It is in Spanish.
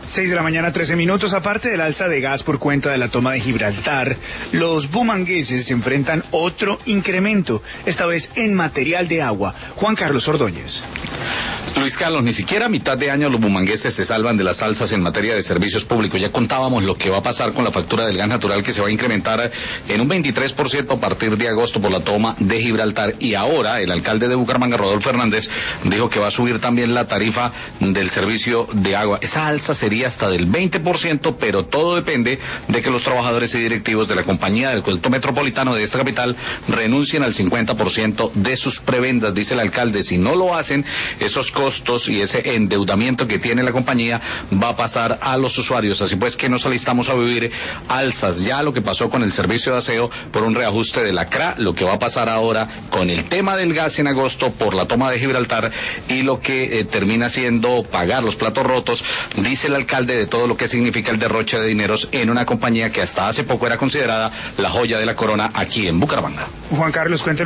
6 de la mañana, 13 minutos. Aparte del alza de gas por cuenta de la toma de Gibraltar, los bumangueses se enfrentan otro incremento, esta vez en material de agua. Juan Carlos Ordóñez. Luis Carlos, ni siquiera a mitad de año los bumangueses se salvan de las alzas en materia de servicios públicos. Ya contábamos lo que va a pasar con la factura del gas natural, que se va a incrementar en un 23% a partir de agosto por la toma de Gibraltar. Y ahora el alcalde de Bucaramanga, Rodolfo Hernández, dijo que va a subir también la tarifa del servicio de agua. Esa alza sería hasta del 20%, pero todo depende de que los trabajadores y directivos de la compañía del Acueducto Metropolitano de esta capital renuncien al 50% de sus prebendas, dice el alcalde. Si no lo hacen, esos costos y ese endeudamiento que tiene la compañía va a pasar a los usuarios. Así pues que nos alistamos a vivir alzas. Ya lo que pasó con el servicio de aseo por un reajuste de la CRA, lo que va a pasar ahora con el tema del gas en agosto por la toma de Gibraltar y lo que termina siendo pagar los platos rotos, dice el alcalde, de todo lo que significa el derroche de dineros en una compañía que hasta hace poco era considerada la joya de la corona aquí en Bucaramanga. Juan Carlos, cuéntenos